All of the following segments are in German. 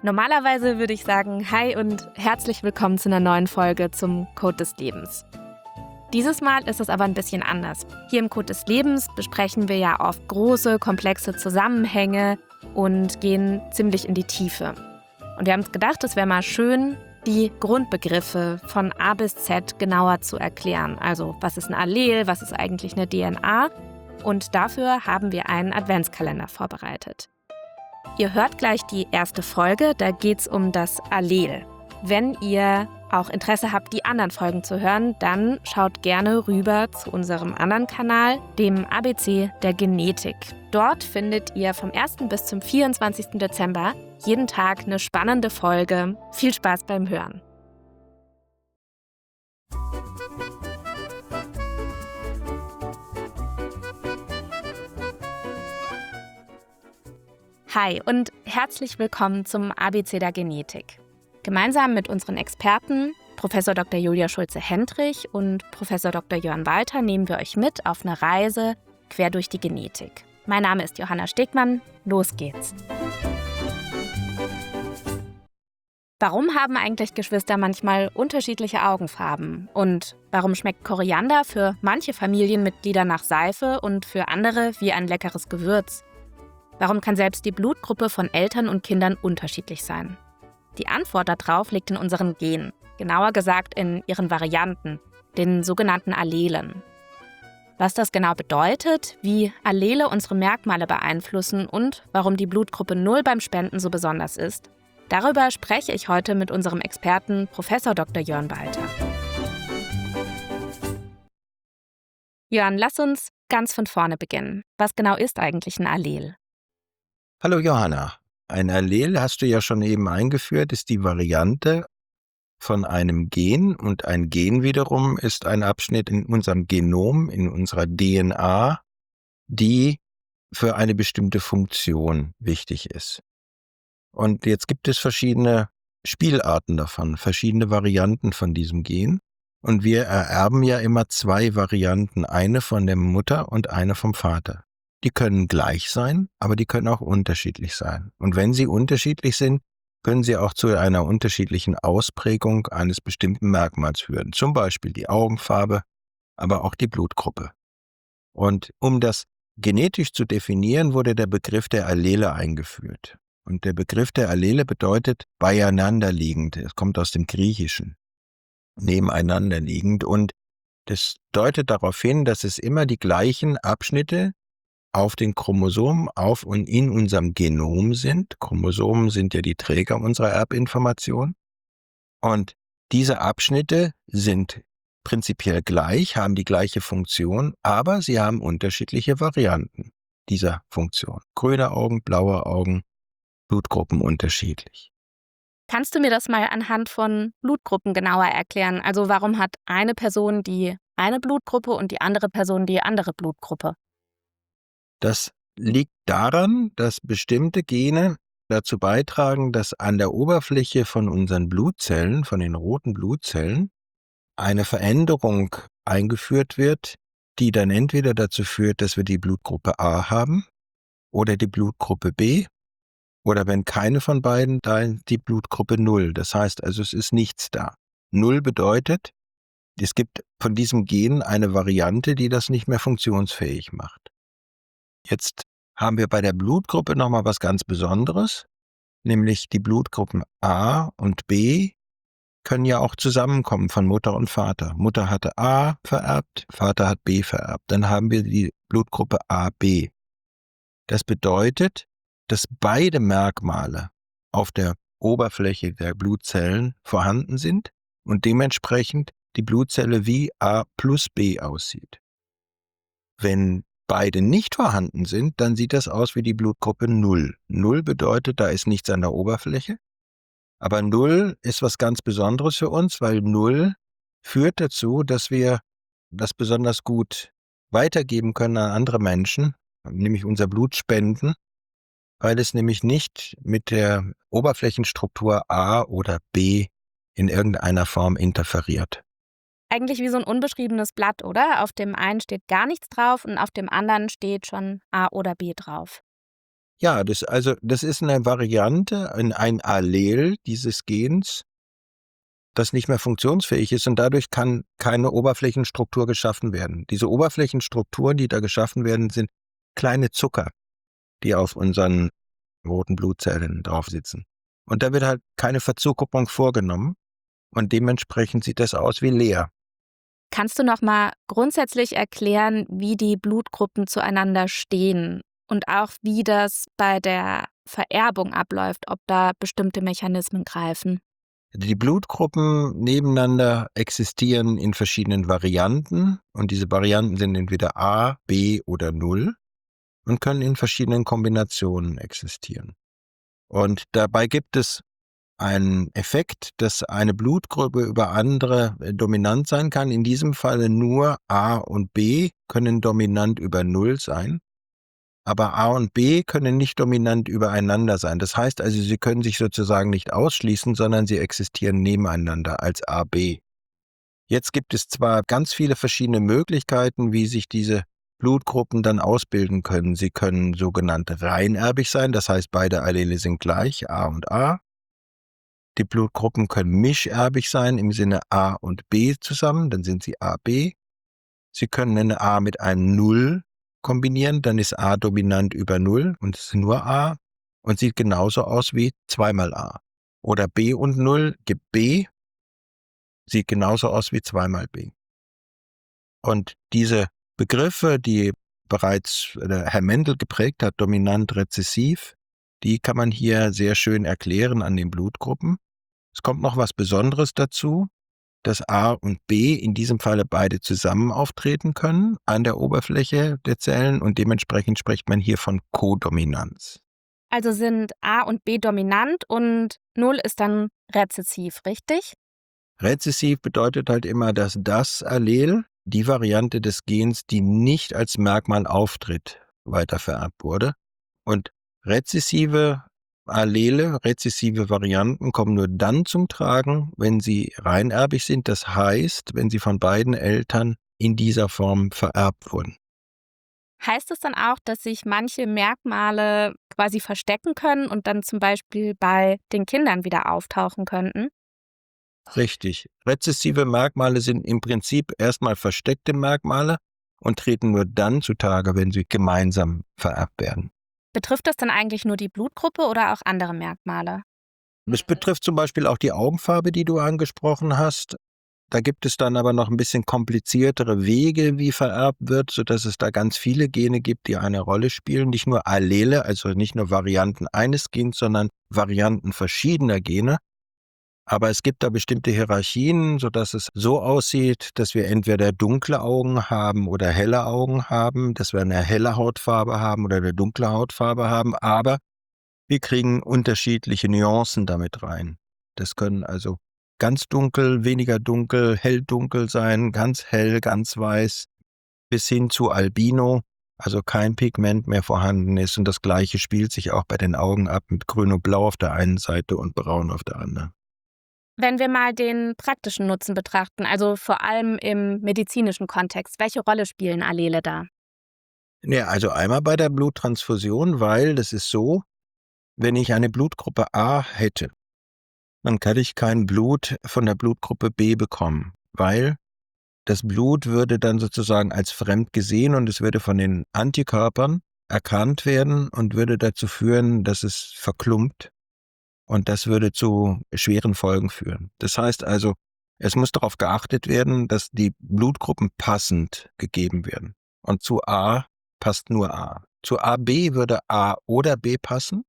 Normalerweise würde ich sagen, hi und herzlich willkommen zu einer neuen Folge zum Code des Lebens. Dieses Mal ist es aber ein bisschen anders. Hier im Code des Lebens besprechen wir ja oft große, komplexe Zusammenhänge und gehen ziemlich in die Tiefe. Und wir haben uns gedacht, es wäre mal schön, die Grundbegriffe von A bis Z genauer zu erklären. Also, was ist ein Allel, was ist eigentlich eine DNA? Und dafür haben wir einen Adventskalender vorbereitet. Ihr hört gleich die erste Folge, da geht es um das Allel. Wenn ihr auch Interesse habt, die anderen Folgen zu hören, dann schaut gerne rüber zu unserem anderen Kanal, dem ABC der Genetik. Dort findet ihr vom 1. bis zum 24. Dezember jeden Tag eine spannende Folge. Viel Spaß beim Hören. Hi und herzlich willkommen zum ABC der Genetik. Gemeinsam mit unseren Experten, Prof. Dr. Julia Schulze-Hendrich und Prof. Dr. Jörn Walter, nehmen wir euch mit auf eine Reise quer durch die Genetik. Mein Name ist Johanna Stegmann. Los geht's. Warum haben eigentlich Geschwister manchmal unterschiedliche Augenfarben? Und warum schmeckt Koriander für manche Familienmitglieder nach Seife und für andere wie ein leckeres Gewürz? Warum kann selbst die Blutgruppe von Eltern und Kindern unterschiedlich sein? Die Antwort darauf liegt in unseren Genen, genauer gesagt in ihren Varianten, den sogenannten Allelen. Was das genau bedeutet, wie Allele unsere Merkmale beeinflussen und warum die Blutgruppe 0 beim Spenden so besonders ist, darüber spreche ich heute mit unserem Experten Prof. Dr. Jörn Walter. Jörn, lass uns ganz von vorne beginnen. Was genau ist eigentlich ein Allel? Hallo Johanna, ein Allel hast du ja schon eben eingeführt, ist die Variante von einem Gen und ein Gen wiederum ist ein Abschnitt in unserem Genom, in unserer DNA, die für eine bestimmte Funktion wichtig ist. Und jetzt gibt es verschiedene Spielarten davon, verschiedene Varianten von diesem Gen und wir ererben ja immer zwei Varianten, eine von der Mutter und eine vom Vater. Die können gleich sein, aber die können auch unterschiedlich sein. Und wenn sie unterschiedlich sind, können sie auch zu einer unterschiedlichen Ausprägung eines bestimmten Merkmals führen. Zum Beispiel die Augenfarbe, aber auch die Blutgruppe. Und um das genetisch zu definieren, wurde der Begriff der Allele eingeführt. Und der Begriff der Allele bedeutet beieinander liegend. Es kommt aus dem Griechischen. Nebeneinander liegend. Und das deutet darauf hin, dass es immer die gleichen Abschnitte auf den Chromosomen auf und in unserem Genom sind. Chromosomen sind ja die Träger unserer Erbinformation. Und diese Abschnitte sind prinzipiell gleich, haben die gleiche Funktion, aber sie haben unterschiedliche Varianten dieser Funktion. Grüne Augen, blaue Augen, Blutgruppen unterschiedlich. Kannst du mir das mal anhand von Blutgruppen genauer erklären? Also warum hat eine Person die eine Blutgruppe und die andere Person die andere Blutgruppe? Das liegt daran, dass bestimmte Gene dazu beitragen, dass an der Oberfläche von unseren Blutzellen, von den roten Blutzellen, eine Veränderung eingeführt wird, die dann entweder dazu führt, dass wir die Blutgruppe A haben oder die Blutgruppe B oder wenn keine von beiden, dann die Blutgruppe 0. Das heißt also, es ist nichts da. 0 bedeutet, es gibt von diesem Gen eine Variante, die das nicht mehr funktionsfähig macht. Jetzt haben wir bei der Blutgruppe nochmal was ganz Besonderes, nämlich die Blutgruppen A und B können ja auch zusammenkommen von Mutter und Vater. Mutter hatte A vererbt, Vater hat B vererbt. Dann haben wir die Blutgruppe AB. Das bedeutet, dass beide Merkmale auf der Oberfläche der Blutzellen vorhanden sind und dementsprechend die Blutzelle wie A plus B aussieht. Wenn beide nicht vorhanden sind, dann sieht das aus wie die Blutgruppe 0. 0 bedeutet, da ist nichts an der Oberfläche. Aber 0 ist was ganz Besonderes für uns, weil 0 führt dazu, dass wir das besonders gut weitergeben können an andere Menschen, nämlich unser Blut spenden, weil es nämlich nicht mit der Oberflächenstruktur A oder B in irgendeiner Form interferiert. Eigentlich wie so ein unbeschriebenes Blatt, oder? Auf dem einen steht gar nichts drauf und auf dem anderen steht schon A oder B drauf. Ja, das ist eine Variante, ein Allel dieses Gens, das nicht mehr funktionsfähig ist und dadurch kann keine Oberflächenstruktur geschaffen werden. Diese Oberflächenstrukturen, die da geschaffen werden, sind kleine Zucker, die auf unseren roten Blutzellen drauf sitzen. Und da wird halt keine Verzuckerung vorgenommen und dementsprechend sieht das aus wie leer. Kannst du noch mal grundsätzlich erklären, wie die Blutgruppen zueinander stehen und auch wie das bei der Vererbung abläuft, ob da bestimmte Mechanismen greifen? Die Blutgruppen nebeneinander existieren in verschiedenen Varianten und diese Varianten sind entweder A, B oder Null und können in verschiedenen Kombinationen existieren. Und dabei gibt es einen Effekt, dass eine Blutgruppe über andere dominant sein kann. In diesem Falle nur A und B können dominant über Null sein. Aber A und B können nicht dominant übereinander sein. Das heißt also, sie können sich sozusagen nicht ausschließen, sondern sie existieren nebeneinander als AB. Jetzt gibt es zwar ganz viele verschiedene Möglichkeiten, wie sich diese Blutgruppen dann ausbilden können. Sie können sogenannt reinerbig sein, das heißt, beide Allele sind gleich, A und A. Die Blutgruppen können mischerbig sein, im Sinne A und B zusammen, dann sind sie AB. Sie können eine A mit einem Null kombinieren, dann ist A dominant über Null und es ist nur A und sieht genauso aus wie zweimal A. Oder B und Null gibt B, sieht genauso aus wie zweimal B. Und diese Begriffe, die bereits Herr Mendel geprägt hat, dominant, rezessiv, die kann man hier sehr schön erklären an den Blutgruppen. Es kommt noch was Besonderes dazu, dass A und B in diesem Falle beide zusammen auftreten können an der Oberfläche der Zellen und dementsprechend spricht man hier von Kodominanz. Also sind A und B dominant und Null ist dann rezessiv, richtig? Rezessiv bedeutet halt immer, dass das Allel, die Variante des Gens, die nicht als Merkmal auftritt, weitervererbt wurde. Und rezessive Allele, rezessive Varianten kommen nur dann zum Tragen, wenn sie reinerbig sind. Das heißt, wenn sie von beiden Eltern in dieser Form vererbt wurden. Heißt es dann auch, dass sich manche Merkmale quasi verstecken können und dann zum Beispiel bei den Kindern wieder auftauchen könnten? Richtig. Rezessive Merkmale sind im Prinzip erstmal versteckte Merkmale und treten nur dann zutage, wenn sie gemeinsam vererbt werden. Betrifft das dann eigentlich nur die Blutgruppe oder auch andere Merkmale? Es betrifft zum Beispiel auch die Augenfarbe, die du angesprochen hast. Da gibt es dann aber noch ein bisschen kompliziertere Wege, wie vererbt wird, sodass es da ganz viele Gene gibt, die eine Rolle spielen. Nicht nur Allele, also nicht nur Varianten eines Gens, sondern Varianten verschiedener Gene. Aber es gibt da bestimmte Hierarchien, sodass es so aussieht, dass wir entweder dunkle Augen haben oder helle Augen haben, dass wir eine helle Hautfarbe haben oder eine dunkle Hautfarbe haben, aber wir kriegen unterschiedliche Nuancen damit rein. Das können also ganz dunkel, weniger dunkel, helldunkel sein, ganz hell, ganz weiß, bis hin zu Albino, also kein Pigment mehr vorhanden ist. Und das Gleiche spielt sich auch bei den Augen ab mit Grün und Blau auf der einen Seite und Braun auf der anderen. Wenn wir mal den praktischen Nutzen betrachten, also vor allem im medizinischen Kontext, welche Rolle spielen Allele da? Ja, also einmal bei der Bluttransfusion, weil das ist so, wenn ich eine Blutgruppe A hätte, dann kann ich kein Blut von der Blutgruppe B bekommen, weil das Blut würde dann sozusagen als fremd gesehen und es würde von den Antikörpern erkannt werden und würde dazu führen, dass es verklumpt und das würde zu schweren Folgen führen. Das heißt also, es muss darauf geachtet werden, dass die Blutgruppen passend gegeben werden. Und zu A passt nur A. Zu AB würde A oder B passen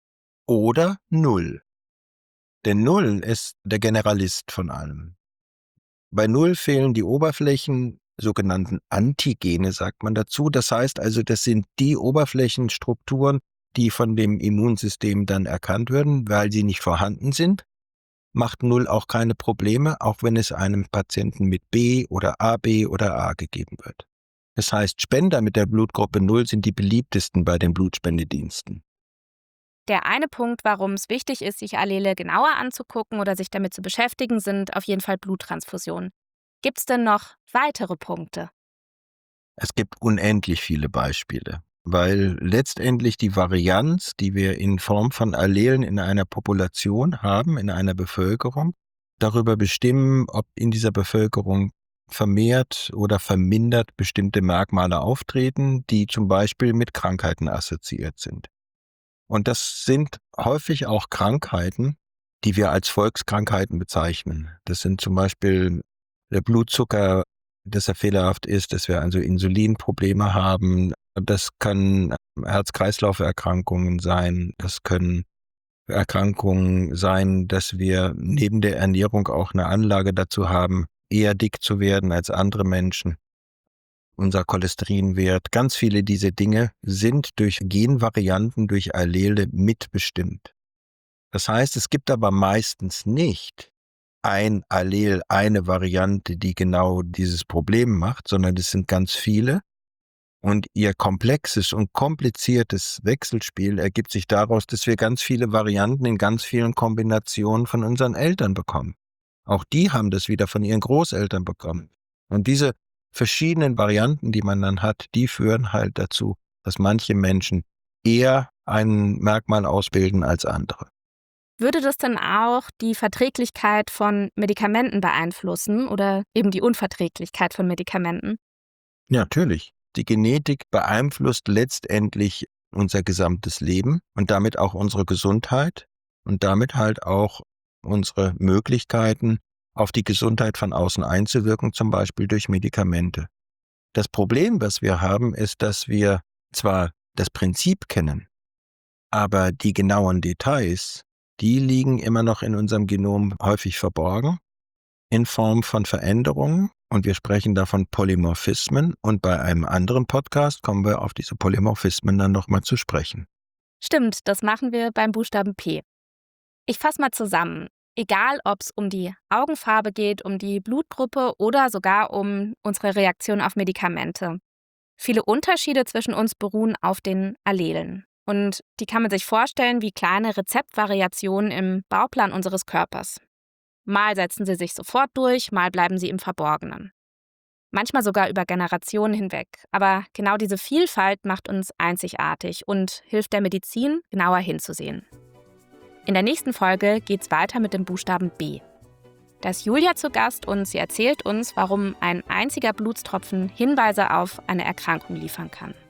oder Null. Denn Null ist der Generalist von allem. Bei Null fehlen die Oberflächen, sogenannten Antigene sagt man dazu. Das heißt also, das sind die Oberflächenstrukturen, die von dem Immunsystem dann erkannt werden, weil sie nicht vorhanden sind. Macht Null auch keine Probleme, auch wenn es einem Patienten mit B oder AB oder A gegeben wird. Das heißt, Spender mit der Blutgruppe Null sind die beliebtesten bei den Blutspendediensten. Der eine Punkt, warum es wichtig ist, sich Allele genauer anzugucken oder sich damit zu beschäftigen, sind auf jeden Fall Bluttransfusionen. Gibt es denn noch weitere Punkte? Es gibt unendlich viele Beispiele. weil letztendlich die Varianz, die wir in Form von Allelen in einer Population haben, in einer Bevölkerung, darüber bestimmen, ob in dieser Bevölkerung vermehrt oder vermindert bestimmte Merkmale auftreten, die zum Beispiel mit Krankheiten assoziiert sind. Und das sind häufig auch Krankheiten, die wir als Volkskrankheiten bezeichnen. Das sind zum Beispiel der Blutzucker, dass er fehlerhaft ist, dass wir also Insulinprobleme haben. Das können Herz-Kreislauf-Erkrankungen sein. Das können Erkrankungen sein, dass wir neben der Ernährung auch eine Anlage dazu haben, eher dick zu werden als andere Menschen. Unser Cholesterinwert, ganz viele dieser Dinge sind durch Genvarianten, durch Allele mitbestimmt. Das heißt, es gibt aber meistens nicht ein Allel, eine Variante, die genau dieses Problem macht, sondern es sind ganz viele. Und ihr komplexes und kompliziertes Wechselspiel ergibt sich daraus, dass wir ganz viele Varianten in ganz vielen Kombinationen von unseren Eltern bekommen. Auch die haben das wieder von ihren Großeltern bekommen. Und diese verschiedenen Varianten, die man dann hat, die führen halt dazu, dass manche Menschen eher ein Merkmal ausbilden als andere. Würde das dann auch die Verträglichkeit von Medikamenten beeinflussen oder eben die Unverträglichkeit von Medikamenten? Ja, natürlich. Die Genetik beeinflusst letztendlich unser gesamtes Leben und damit auch unsere Gesundheit und damit halt auch unsere Möglichkeiten, auf die Gesundheit von außen einzuwirken, zum Beispiel durch Medikamente. Das Problem, was wir haben, ist, dass wir zwar das Prinzip kennen, aber die genauen Details, die liegen immer noch in unserem Genom häufig verborgen, in Form von Veränderungen. Und wir sprechen davon Polymorphismen. Und bei einem anderen Podcast kommen wir auf diese Polymorphismen dann nochmal zu sprechen. Stimmt, das machen wir beim Buchstaben P. Ich fasse mal zusammen. Egal, ob es um die Augenfarbe geht, um die Blutgruppe oder sogar um unsere Reaktion auf Medikamente. Viele Unterschiede zwischen uns beruhen auf den Allelen. Und die kann man sich vorstellen wie kleine Rezeptvariationen im Bauplan unseres Körpers. Mal setzen sie sich sofort durch, mal bleiben sie im Verborgenen. Manchmal sogar über Generationen hinweg. Aber genau diese Vielfalt macht uns einzigartig und hilft der Medizin, genauer hinzusehen. In der nächsten Folge geht's weiter mit dem Buchstaben B. Da ist Julia zu Gast und sie erzählt uns, warum ein einziger Blutstropfen Hinweise auf eine Erkrankung liefern kann.